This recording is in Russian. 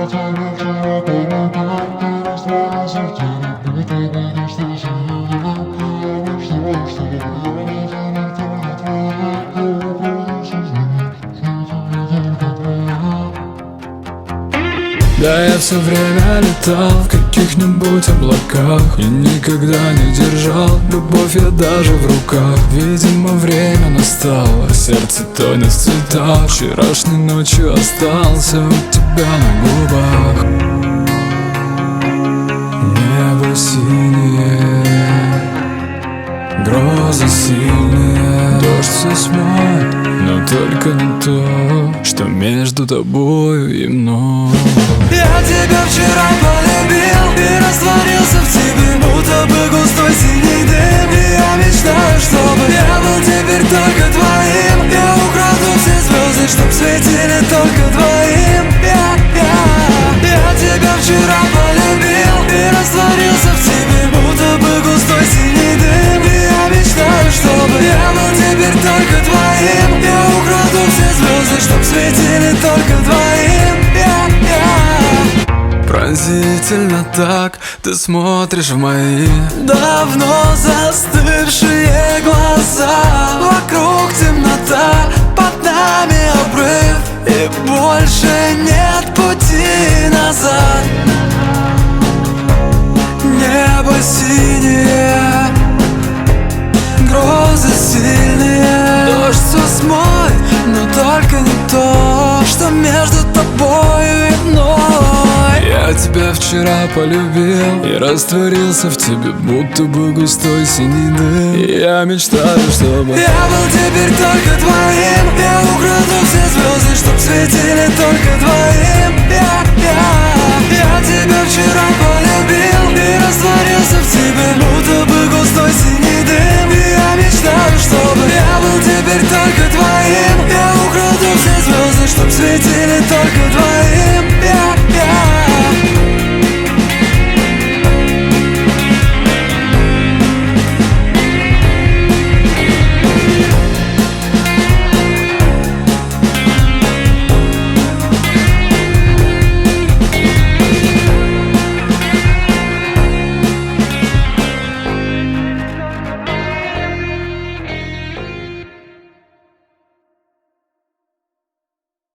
Да, я все время летал в каких-нибудь облаках и никогда не держал любовь я даже в руках. Видимо, время настало, сердце тонет в цветах. Вчерашней ночью остался у тебя на губах. Небо синее, грозы сильные, дождь все смоет, но только не то, что между тобою и мной. Я тебя вчера полюбил и растворился в тебе, будто бы густой синий дым. И я мечтаю, чтобы я был теперь только твоим. Я украду все звезды, чтоб светили только твоим. Я тебя вчера полюбил и растворился в тебе, будто бы густой синий дым. И я мечтаю, чтобы я был теперь только твоим. Я украду все звезды, чтоб светили только твоим. Пронзительно так ты смотришь в мои давно застывшие глаза. Вокруг темнота, под нами обрыв, и больше нет пути назад. Небо синее, грозы сильные, дождь все смоет, но только не то, что между тобою и мной. Я тебя вчера полюбил и растворился в тебе, будто бы густой синий дым. И я мечтаю, чтобы я был теперь только твоим. Я украду все звезды, чтоб светили только твоим.